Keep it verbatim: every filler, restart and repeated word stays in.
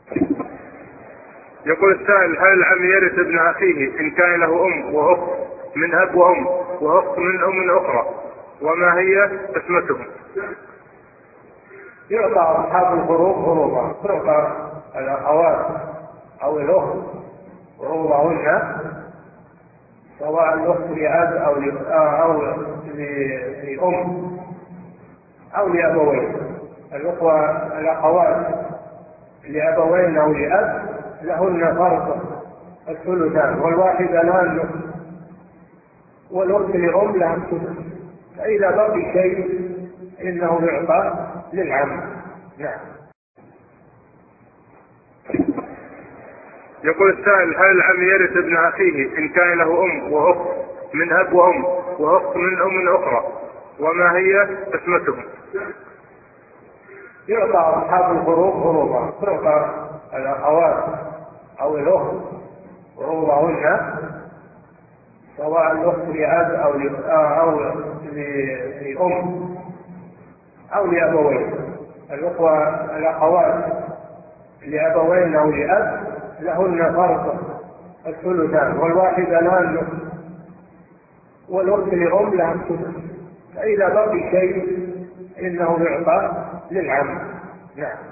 يقول السائل: هل العم يرث ابن أخيه إن كان له أم وأخت من أب وأم وأخت من أم أخرى؟ وما هي قسمتهم؟ يعطى أصحاب الفروض فروضا، تعطى الأخوات أو الأخت فروضهن، سواء الأخت لأب أو أو لأم أو لأبوين. الأخوة الأخوات لأبوين أو لأب لهن فرض الثلثان، والواحدة لها النصف، والأخت لأم لها الثلث، فإذا بقي شيء إنه يعطى للعم. نعم. يقول السائل: هل العم يرث ابن أخيه إن كان له أم وأخت من أب وأم وأخت من أم أخرى؟ وما هي قسمتهم؟ يعطى أصحاب الفروض فروضا، تعطى الأخوات أو الأخت فروضهن، سواء الأخت لأب أو أو لأم أو لأبوين. الأخوة الأخوات لأبوين أو لأب لهن فرض الثلثان، والواحدة لها النصف، والأخت لأم لها الثلث، فإذا بقي شيء إنه يعطى للعم. نعم.